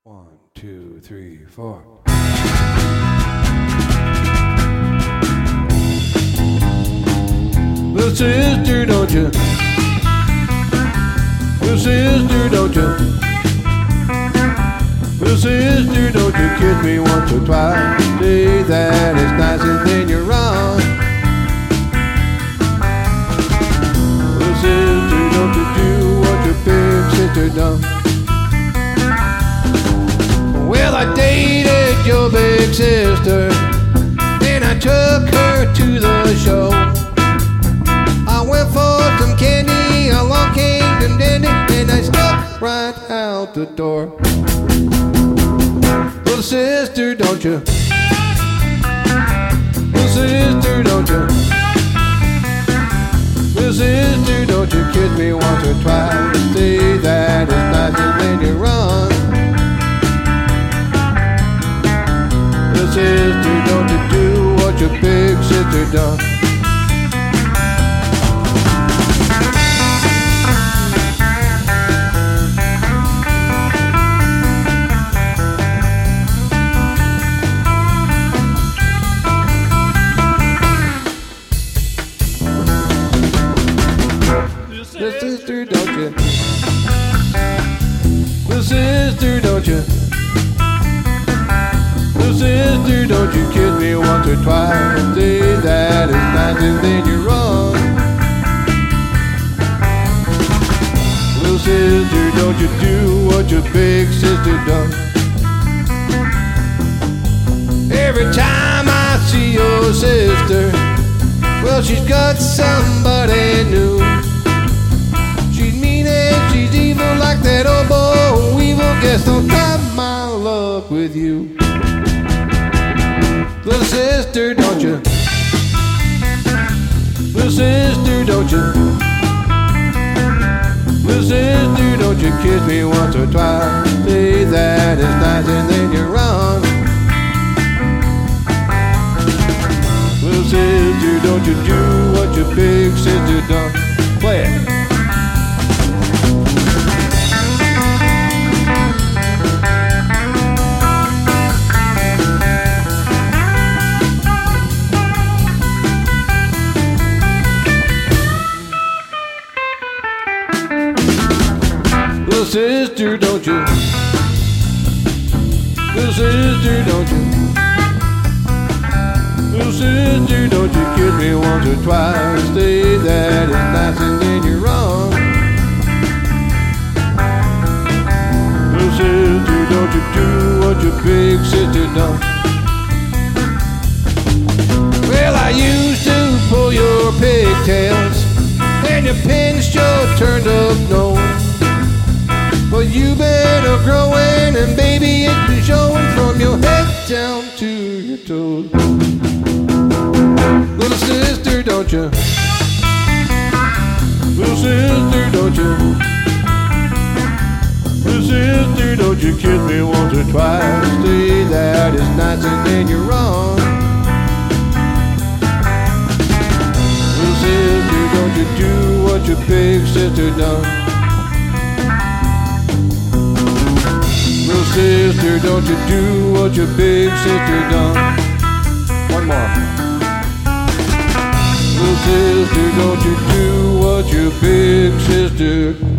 One, two, three, four. Little sister, don't you? Little sister, don't you? Little sister, don't you kiss me once or twice? Say that it's nice and then you're wrong. Little sister, don't you do what your big sister done? Well, I dated your big sister, then I took her to the show. I went for some candy, along came some dandy, and I stepped right out the door. Little sister, don't you? Little sister, don't you? Little sister, don't you kiss me once or twice? Say that it's nice and then you run. Little sister, don't you do what your big sister done? Little sister, don't you? Little sister, don't you? Little sister, don't you kiss me once or twice? Say that it's nice and then you're wrong. Little sister, don't you do what your big sister done? Every time I see your sister, well, she's got somebody new. She's mean and she's evil like that old boy weevil. Guess I'll try my luck with you. Little sister, don't you? Little sister, don't you? Little sister, don't you kiss me once or twice? Say that it's nice and then you're wrong. Little sister, don't you do what your big sister done? Play it. Little sister, don't you? Little sister, don't you? Little sister, don't you kiss me once or twice? Say that it's nice and then you're wrong. Little sister, don't you do what your big sister done? Well, I used to pull your pigtails and your pinched your turned up nose. But you better growing, and baby, it's been showing from your head down to your toes. Little sister, don't you? Little sister, don't you? Little sister, don't you kiss me once or twice? Say that it's nice and then you're wrong. Little sister, don't you do what your big sister done? Little sister, don't you do what your big sister done? One more. Little sister, don't you do what your big sister